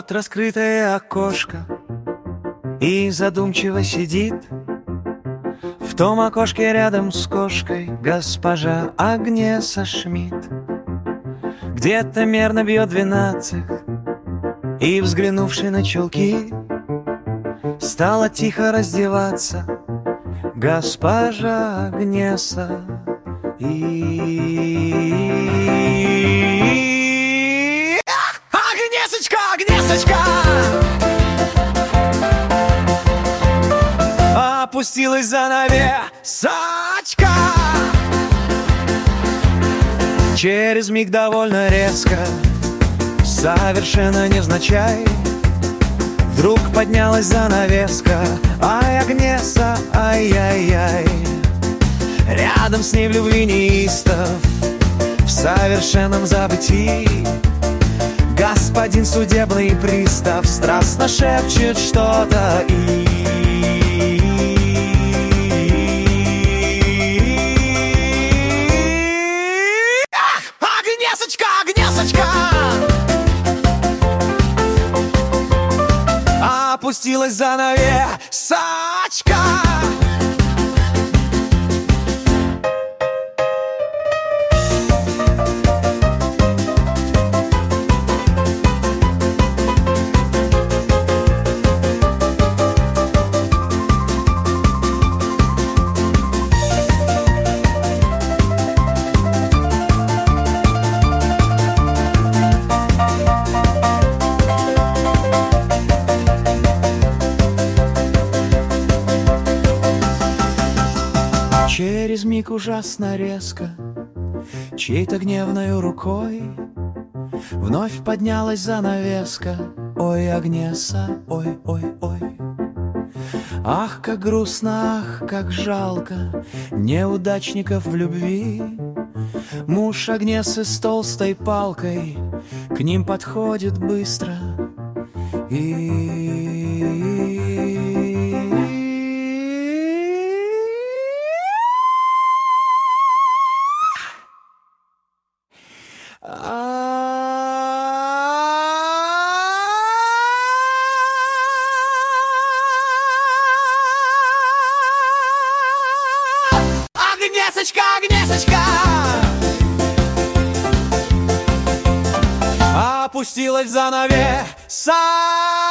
Вот раскрытое окошко, и задумчиво сидит в том окошке рядом с кошкой госпожа Агнеса Шмидт. Где-то мерно бьет 12, и, взглянувши на чулки, стала тихо раздеваться госпожа Агнеса. Агнесочка, Агнесочка! Опустилась занавесочка. Через миг довольно резко, совершенно невзначай, вдруг поднялась занавеска. Ай, Агнеса, ай-яй-яй. Рядом с ней в любви неистов, в совершенном забытии, господин судебный пристав страстно шепчет что-то Агнесочка, Агнесочка! Опустилась занавесочка. Через миг ужасно резко, чьей-то гневною рукой вновь поднялась занавеска. Ой, Агнеса, ой, ой, ой. Ах, как грустно, ах, как жалко неудачников в любви. Муж Агнесы с толстой палкой к ним подходит быстро Агнесочка, Агнесочка! Опустилась занавеса.